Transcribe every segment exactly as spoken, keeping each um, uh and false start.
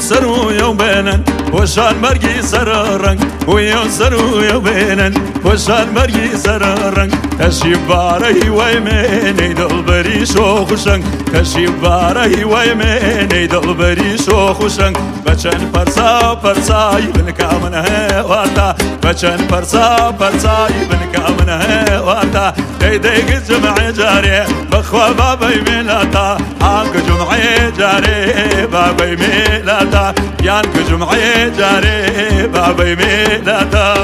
سرو يوبنا وشان مرقي سررنج ويا سرو يوبنا وشان مرقي سررنج كشباري ويمني دلبري شوخشنج كشباري ويمني دلبري شوخشنج بچن پرسا پرسای بن کامن ہے واتا بچن پرسا پرسای بن کامن ہے واتا دي دي جمع جاري بخوا بابي ميلاتا عنك جمع جاري بابي ميلاتا يانك جمع جاري بابي ميلاتا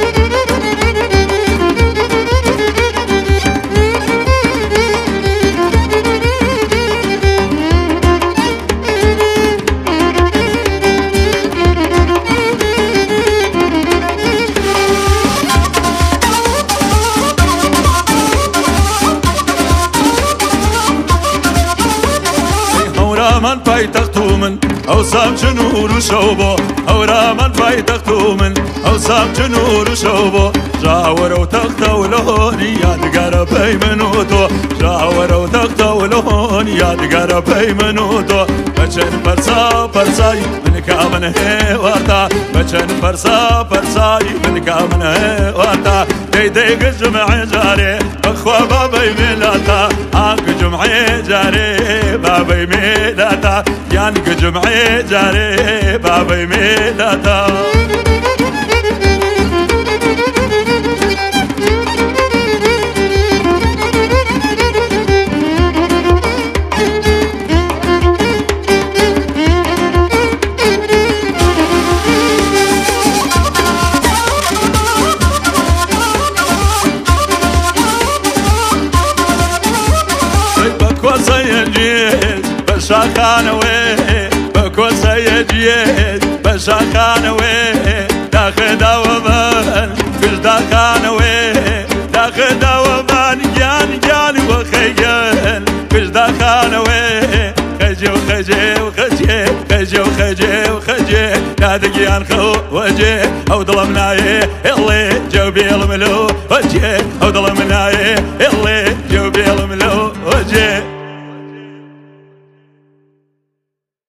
من پایتختو من او سام چنور و شوبو او من پایتختو من او سام چنور و شوبو جاور و تخت و لهون یادگار پیمنو تو جاور و تخت و لهون یادگار پیمنو تو بچن پرسا پرسای من کامن ہے واتا بچن پرسا پرسای من کامن ہے واتا دی دی جمع جاري اخوا بابي ميلاتا عنك جمع جاري بابي ميلاتا يانك جمع جاري بابي ميلاتا بشاخانه وي بكو سيجيد بشاخانه وي داخل دوبان كش داخانه وي داخل دوبان جان جان وخيل كش داخانه وي خجي وخجي وخجي خجي وخجي وخجي نادق ينخو وجي او ظلمناي اللي جوبي الملو وجي او ظلمناي اللي